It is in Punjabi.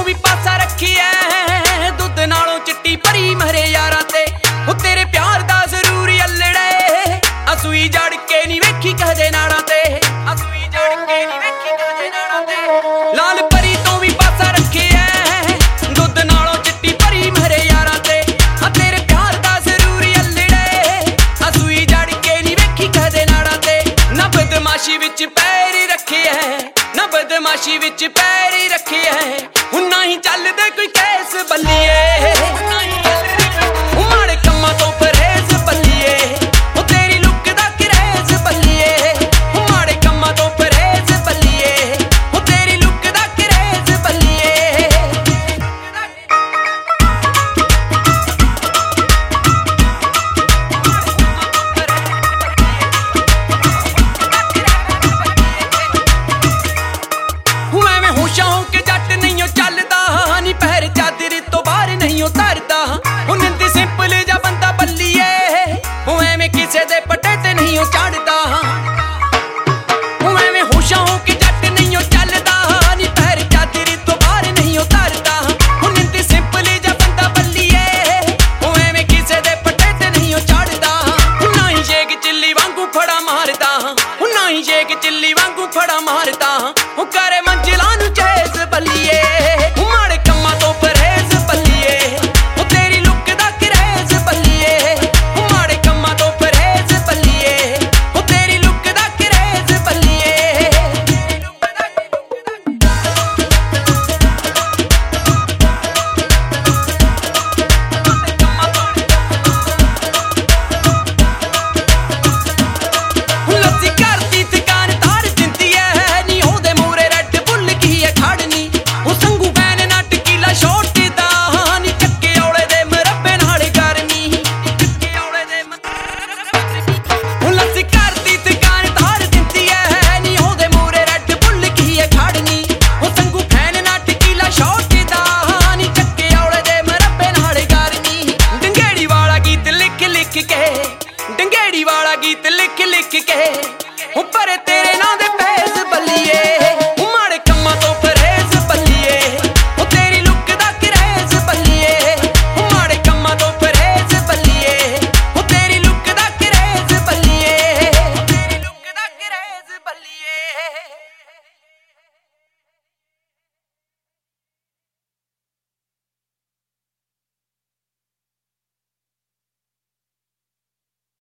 ਵੀ ਪਾਸਾ ਰੱਖੀ ਐ ਦੁੱਧ ਨਾਲੋਂ ਚਿੱਟੀ ਭਰੀ ਮਰੇ ਯਾਰਾਂ ਤੇ। ਉਹ ਤੇਰੇ ਪਿਆਰ ਦਾ ਜ਼ਰੂਰ ਅਲੜੇ ਅਸੂਈ ਜੜ ਕੇ ਨਹੀਂ ਵੇਖੀ ਕਹਦੇ ਨਾੜਾਂ ਤੇ। ਅਸੂਈ ਜੜ ਕੇ ਨਹੀਂ ਵੇਖੀ ਕਹਦੇ ਨਾੜਾਂ ਤੇ। ਲਾਲ ਪਰੀ ਤੋਂ ਵੀ ਪਾਸਾ ਰੱਖਿਆ ਦੁੱਧ ਨਾਲੋਂ ਚਿੱਟੀ ਭਰੀ ਮਰੇ ਯਾਰਾਂ ਤੇ। ਆ ਤੇਰੇ ਪਿਆਰ ਦਾ ਜ਼ਰੂਰ ਅਲੜੇ ਅਸੂਈ ਜੜ ਕੇ ਨਹੀਂ ਵੇਖੀ ਕਹਦੇ ਨਾੜਾਂ ਤੇ। ਨਾ ਬਦਮਾਸ਼ੀ ਵਿੱਚ ਪੈਰ ਰੱਖਿਆ ਨਾ ਬਦਮਾਸ਼ੀ ਵਿੱਚ ਪੈਰ ਰੱਖਿਆ ਹੁਣ ਨਾ ਹੀ ਚੱਲਦੇ ਕੋਈ ਕੇਸ ਬੱਲੀਏ।